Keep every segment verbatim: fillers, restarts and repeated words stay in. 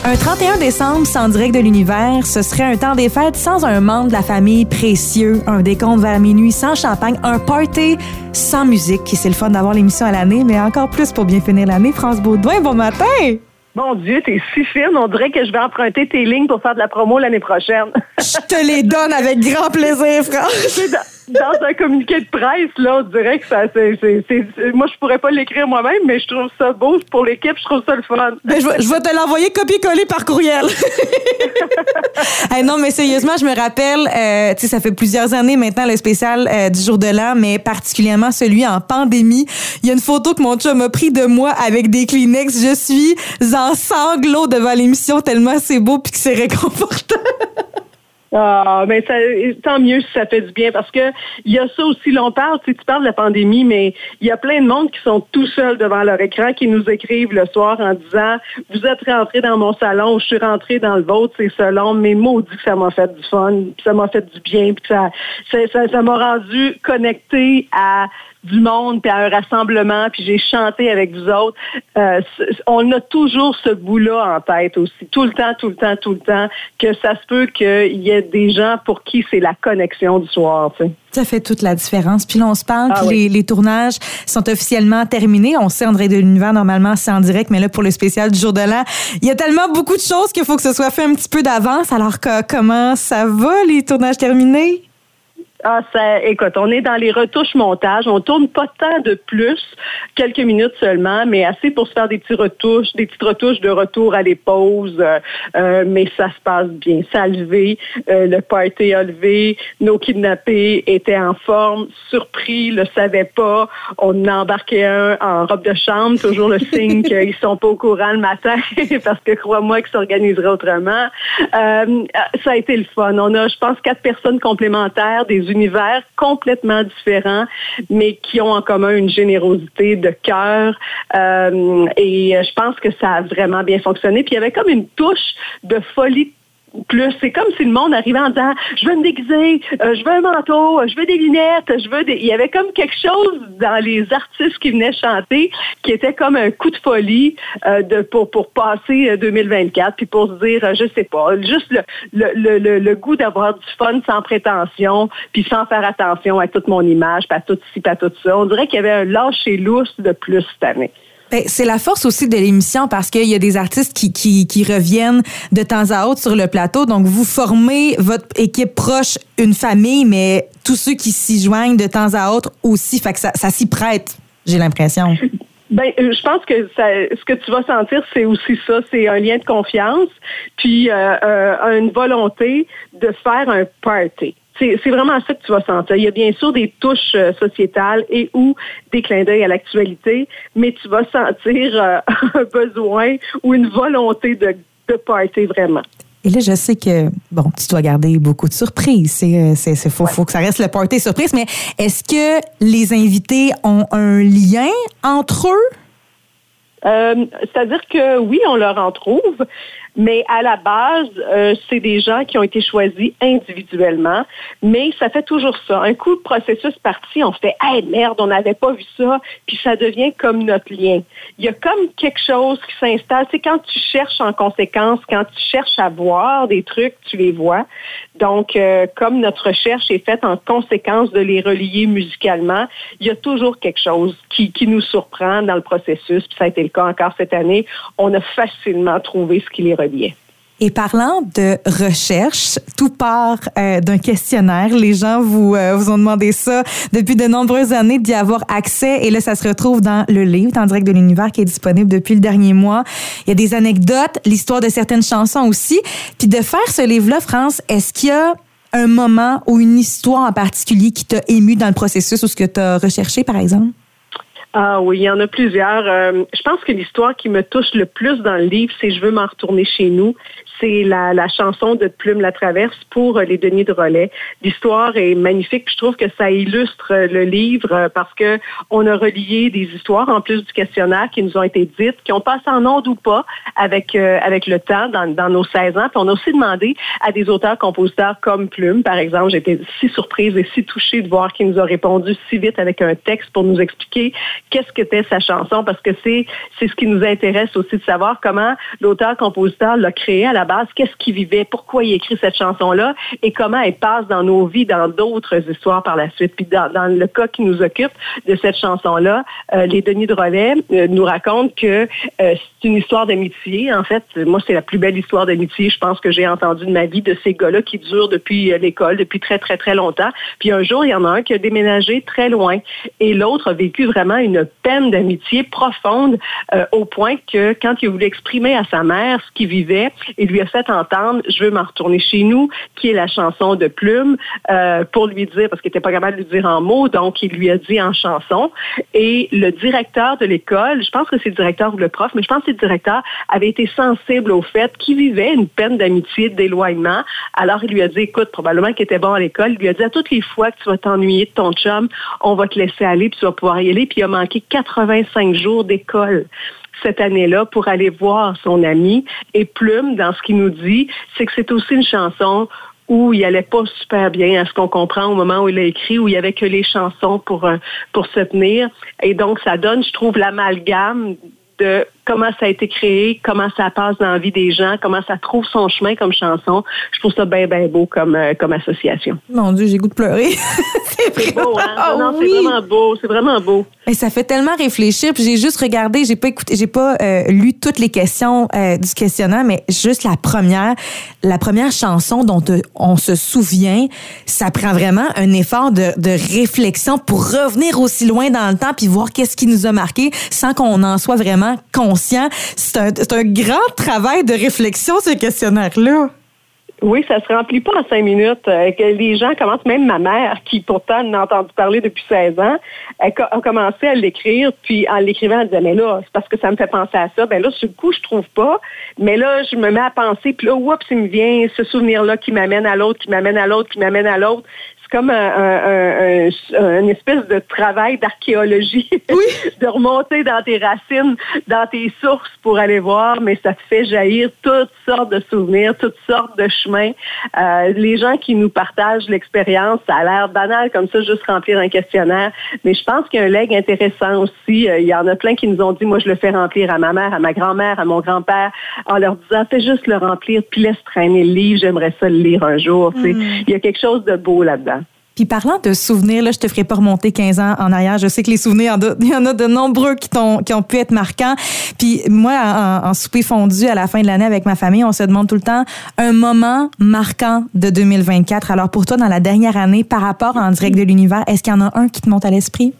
Un trente et un décembre sans direct de l'univers, ce serait un temps des fêtes sans un membre de la famille précieux, un décompte vers minuit sans champagne, un party sans musique. C'est le fun d'avoir l'émission à l'année, mais encore plus pour bien finir l'année. France Baudouin, bon matin! Mon Dieu, t'es si fine. On dirait que je vais emprunter tes lignes pour faire de la promo l'année prochaine. Je te les donne avec grand plaisir, France. Dans un communiqué de presse, là, on dirait que ça, c'est, c'est, c'est, c'est moi, je pourrais pas l'écrire moi-même, mais je trouve ça beau pour l'équipe, je trouve ça le fun. Ben, je, vais, je vais te l'envoyer copier-coller par courriel. Hey, non, mais sérieusement, je me rappelle, euh, tu sais, ça fait plusieurs années maintenant le spécial euh, du jour de l'an, mais particulièrement celui en pandémie. Il y a une photo que mon chum m'a pris de moi avec des Kleenex. Je suis en sanglots devant l'émission tellement c'est beau puis que c'est réconfortant. Ah, mais ça, tant mieux si ça fait du bien, parce que il y a ça aussi, là, on parle, tu sais, tu parles de la pandémie, mais il y a plein de monde qui sont tout seuls devant leur écran, qui nous écrivent le soir en disant « Vous êtes rentré dans mon salon, je suis rentré dans le vôtre, c'est selon, mais maudit que ça m'a fait du fun, puis ça m'a fait du bien, puis ça, ça, ça, ça m'a rendu connecté à du monde, puis à un rassemblement, puis j'ai chanté avec vous autres. Euh, on a toujours ce bout-là en tête aussi, tout le temps, tout le temps, tout le temps, que ça se peut qu'il y ait des gens pour qui c'est la connexion du soir, tu sais. Ça fait toute la différence. Puis là, on se parle, ah, puis oui. les, les tournages sont officiellement terminés. On sait, André de l'Univers, normalement, c'est en direct, mais là, pour le spécial du jour de l'an, il y a tellement beaucoup de choses qu'il faut que ce soit fait un petit peu d'avance. Alors, que, comment ça va, les tournages terminés? Ah, ça, écoute, on est dans les retouches montage. On tourne pas tant de plus, quelques minutes seulement, mais assez pour se faire des petits retouches, des petites retouches de retour à les pauses. Euh, euh, mais ça se passe bien. Ça a levé, euh, le party a levé, nos kidnappés étaient en forme, surpris, le savaient pas. On a embarqué un en robe de chambre, toujours le signe qu'ils sont pas au courant le matin, parce que crois-moi qu'ils s'organiseraient autrement. Euh, ça a été le fun. On a, je pense, quatre personnes complémentaires, des univers complètement différents, mais qui ont en commun une générosité de cœur. Euh, et je pense que ça a vraiment bien fonctionné. Puis il y avait comme une touche de folie plus. C'est comme si le monde arrivait en disant « Je veux me déguiser, euh, je veux un manteau, je veux des lunettes, je veux des... » Il y avait comme quelque chose dans les artistes qui venaient chanter qui était comme un coup de folie euh, de, pour, pour passer deux mille vingt-quatre, puis pour se dire, euh, je sais pas, juste le, le, le, le goût d'avoir du fun sans prétention, puis sans faire attention à toute mon image, puis à tout ci, puis à tout ça. On dirait qu'il y avait un lâcher-lousse de plus cette année. Ben, c'est la force aussi de l'émission parce qu'il y a des artistes qui, qui, qui reviennent de temps à autre sur le plateau. Donc, vous formez votre équipe proche, une famille, mais tous ceux qui s'y joignent de temps à autre aussi. Fait que ça, ça s'y prête, j'ai l'impression. Ben, je pense que ça, ce que tu vas sentir, c'est aussi ça, c'est un lien de confiance, puis euh, euh, une volonté de faire un party. C'est, c'est vraiment ça que tu vas sentir. Il y a bien sûr des touches euh, sociétales et ou des clins d'œil à l'actualité, mais tu vas sentir euh, un besoin ou une volonté de, de party vraiment. Et là, je sais que, bon, tu dois garder beaucoup de surprises. C'est, c'est, c'est faut, ouais. faut que ça reste le party surprise, mais est-ce que les invités ont un lien entre eux? Euh, c'est-à-dire que oui, on leur en trouve, mais à la base, euh, c'est des gens qui ont été choisis individuellement, mais ça fait toujours ça. Un coup, le processus parti, on fait « Hey, merde, on n'avait pas vu ça », puis ça devient comme notre lien. Il y a comme quelque chose qui s'installe. C'est quand tu cherches en conséquence, quand tu cherches à voir des trucs, tu les vois. Donc, euh, comme notre recherche est faite en conséquence de les relier musicalement, il y a toujours quelque chose qui, qui nous surprend dans le processus, puis ça a été le cas encore cette année. On a facilement trouvé ce qui les reliait. Et parlant de recherche, tout part euh, d'un questionnaire. Les gens vous euh, vous ont demandé ça depuis de nombreuses années, d'y avoir accès. Et là, ça se retrouve dans le livre, en direct de l'univers, qui est disponible depuis le dernier mois. Il y a des anecdotes, l'histoire de certaines chansons aussi. Puis de faire ce livre-là, France, est-ce qu'il y a un moment ou une histoire en particulier qui t'a ému dans le processus ou ce que tu as recherché, par exemple? Ah oui, il y en a plusieurs. Euh, je pense que l'histoire qui me touche le plus dans le livre, c'est « Je veux m'en retourner chez nous ». C'est la, la chanson de Plume la Traverse pour les Deniers de Relais. L'histoire est magnifique. Je trouve que ça illustre le livre parce que on a relié des histoires en plus du questionnaire qui nous ont été dites, qui ont passé en ondes ou pas avec euh, avec le temps dans, dans nos seize ans. Puis on a aussi demandé à des auteurs-compositeurs comme Plume, par exemple. J'étais si surprise et si touchée de voir qu'il nous a répondu si vite avec un texte pour nous expliquer qu'est-ce que était sa chanson, parce que c'est c'est ce qui nous intéresse aussi de savoir comment l'auteur-compositeur l'a créé à la base, qu'est-ce qu'il vivait, pourquoi il écrit cette chanson-là et comment elle passe dans nos vies, dans d'autres histoires par la suite. Puis dans, dans le cas qui nous occupe de cette chanson-là, euh, les Denis Drolet euh, nous racontent que euh, c'est une histoire d'amitié. En fait, moi, c'est la plus belle histoire d'amitié, je pense, que j'ai entendue de ma vie, de ces gars-là qui durent depuis euh, l'école, depuis très, très, très longtemps. Puis un jour, il y en a un qui a déménagé très loin et l'autre a vécu vraiment une peine d'amitié profonde euh, au point que quand il a voulu exprimer à sa mère ce qu'il vivait, il lui a fait entendre « Je veux m'en retourner chez nous », qui est la chanson de Plume, euh, pour lui dire, parce qu'il n'était pas capable de lui dire en mots, donc il lui a dit en chanson. Et le directeur de l'école, je pense que c'est le directeur ou le prof, mais je pense que c'est le directeur, avait été sensible au fait qu'il vivait une peine d'amitié, d'éloignement. Alors il lui a dit, écoute, probablement qu'il était bon à l'école, il lui a dit à toutes les fois que tu vas t'ennuyer de ton chum, on va te laisser aller, puis tu vas pouvoir y aller. Puis il a manqué quatre-vingt-cinq jours d'école cette année-là pour aller voir son ami. Et Plume, dans ce qu'il nous dit, c'est que c'est aussi une chanson où il allait pas super bien, à ce qu'on comprend au moment où il a écrit, où il y avait que les chansons pour, pour se tenir. Et donc, ça donne, je trouve, l'amalgame de comment ça a été créé, comment ça passe dans la vie des gens, comment ça trouve son chemin comme chanson. Je trouve ça bien, bien beau comme, euh, comme association. Mon Dieu, j'ai goût de pleurer. c'est C'est beau, hein? Oh, non, non, oui. c'est vraiment beau. C'est vraiment beau. Et ça fait tellement réfléchir. Puis j'ai juste regardé, j'ai pas écouté, j'ai pas euh, lu toutes les questions euh, du questionnaire, mais juste la première, la première chanson dont euh, on se souvient, ça prend vraiment un effort de, de réflexion pour revenir aussi loin dans le temps puis voir qu'est-ce qui nous a marqué sans qu'on en soit vraiment conscient. C'est un, c'est un grand travail de réflexion, ce questionnaire-là. Oui, ça se remplit pas en cinq minutes. Euh, que les gens commencent, même ma mère, qui pourtant n'a entendu parler depuis seize ans, elle a commencé à l'écrire, puis en l'écrivant, elle disait, mais là, c'est parce que ça me fait penser à ça. Ben là, sur le coup, je trouve pas. Mais là, je me mets à penser, puis là, oups, il me vient ce souvenir-là qui m'amène à l'autre, qui m'amène à l'autre, qui m'amène à l'autre. Comme un, un, un, une espèce de travail d'archéologie, oui. de remonter dans tes racines, dans tes sources pour aller voir, mais ça te fait jaillir toutes sortes de souvenirs, toutes sortes de chemins. Euh, les gens qui nous partagent l'expérience, ça a l'air banal comme ça, juste remplir un questionnaire, mais je pense qu'il y a un leg intéressant aussi. Euh, il y en a plein qui nous ont dit, moi je le fais remplir à ma mère, à ma grand-mère, à mon grand-père, en leur disant, fais juste le remplir, puis laisse traîner le livre, j'aimerais ça le lire un jour. Mm. Il y a quelque chose de beau là-dedans. Puis parlant de souvenirs, là, je te ferai pas remonter quinze ans en arrière. Je sais que les souvenirs, il y en a de nombreux qui, t'ont, qui ont pu être marquants. Puis moi, en, en souper fondu à la fin de l'année avec ma famille, on se demande tout le temps un moment marquant de deux mille vingt-quatre. Alors pour toi, dans la dernière année, par rapport à En direct de l'univers, est-ce qu'il y en a un qui te monte à l'esprit?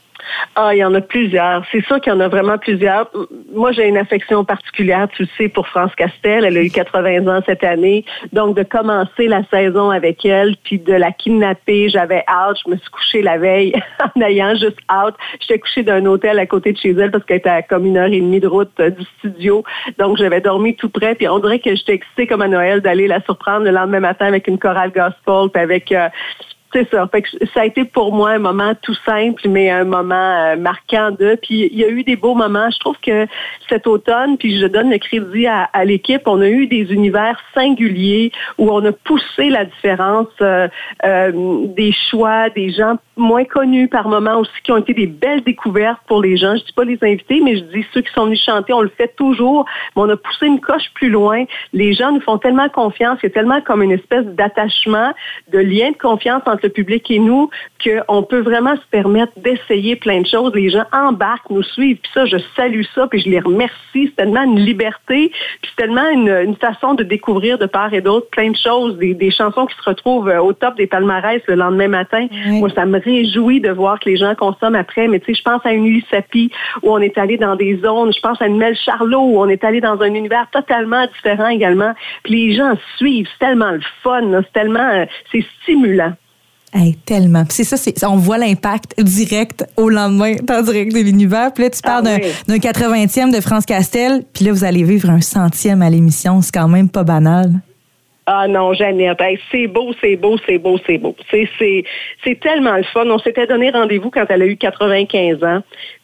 Ah, il y en a plusieurs. C'est sûr qu'il y en a vraiment plusieurs. Moi, j'ai une affection particulière, tu le sais, pour France Castel. Elle a eu quatre-vingts ans cette année. Donc, de commencer la saison avec elle, puis de la kidnapper, j'avais hâte. Je me suis couchée la veille en ayant juste hâte. J'étais couchée d'un hôtel à côté de chez elle parce qu'elle était à comme une heure et demie de route euh, du studio. Donc, j'avais dormi tout près. Puis on dirait que j'étais excitée comme à Noël d'aller la surprendre le lendemain matin avec une chorale gospel, puis avec... Euh, C'est ça. Fait que ça a été pour moi un moment tout simple, mais un moment euh, marquant de. Puis il y a eu des beaux moments. Je trouve que cet automne, puis je donne le crédit à, à l'équipe, on a eu des univers singuliers où on a poussé la différence, euh, euh, des choix, des gens moins connus par moments aussi qui ont été des belles découvertes pour les gens. Je dis pas les invités, mais je dis ceux qui sont venus chanter, on le fait toujours, mais on a poussé une coche plus loin. Les gens nous font tellement confiance, il y a tellement comme une espèce d'attachement, de lien de confiance entre le public et nous, qu'on peut vraiment se permettre d'essayer plein de choses. Les gens embarquent, nous suivent, puis ça, je salue ça, puis je les remercie. C'est tellement une liberté, puis c'est tellement une, une façon de découvrir de part et d'autre plein de choses, des, des chansons qui se retrouvent au top des palmarès le lendemain matin. Oui. Moi, ça me réjouit de voir que les gens consomment après, mais tu sais, je pense à une Ulysse Sapi où on est allé dans des zones, je pense à une Mel Charlot où on est allé dans un univers totalement différent également, puis les gens suivent, c'est tellement le fun, là, c'est tellement, c'est stimulant. Hey, tellement. C'est ça, c'est, on voit l'impact direct au lendemain En direct de l'univers. Puis là, tu parles ah, d'un, oui. d'un quatre-vingtième de France Castel, puis là, vous allez vivre un centième à l'émission. C'est quand même pas banal. Ah non, Jeannette, hey, c'est beau, c'est beau, c'est beau, c'est beau. C'est, c'est, c'est tellement le fun. On s'était donné rendez-vous quand elle a eu quatre-vingt-quinze ans.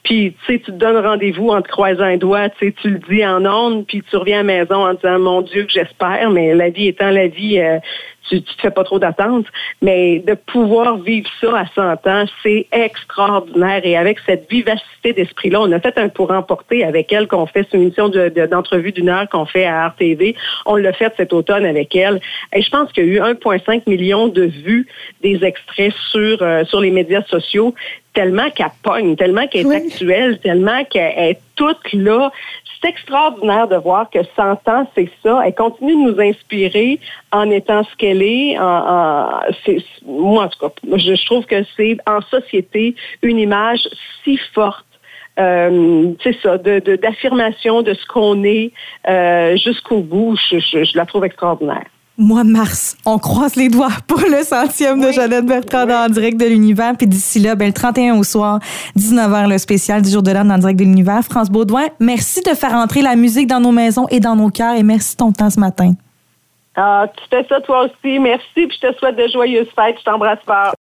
Puis, tu sais, tu te donnes rendez-vous en te croisant un doigt, tu sais, tu le dis en ondes, puis tu reviens à la maison en disant, mon Dieu, que j'espère, mais la vie étant la vie, euh, tu, tu te fais pas trop d'attentes. Mais de pouvoir vivre ça à cent ans, c'est extraordinaire. Et avec cette vivacité d'esprit-là, on a fait un pour emporter avec elle qu'on fait, c'est une émission de, de, d'entrevue d'une heure qu'on fait à R T V. On l'a fait cet automne avec elle. Et je pense qu'il y a eu un virgule cinq million de vues des extraits sur, euh, sur les médias sociaux, tellement qu'elle pogne, tellement qu'elle est oui. actuelle, tellement qu'elle est toute là. C'est extraordinaire de voir que cent ans, c'est ça. Elle continue de nous inspirer en étant ce qu'elle est. En, en, c'est, moi, en tout cas, je, je trouve que c'est en société une image si forte. Euh, c'est ça, de, de, d'affirmation de ce qu'on est euh, jusqu'au bout. Je, je, je la trouve extraordinaire. Mois de mars, on croise les doigts pour le centième oui. de Jeannette Bertrand oui. en direct de l'Univers. Puis d'ici là, ben, le trente et un au soir, dix-neuf heures, le spécial du Jour de l'Âne en direct de l'Univers. France Baudouin, merci de faire entrer la musique dans nos maisons et dans nos cœurs. Et merci de ton temps ce matin. Ah, tu fais ça toi aussi. Merci. Puis je te souhaite de joyeuses fêtes. Je t'embrasse fort.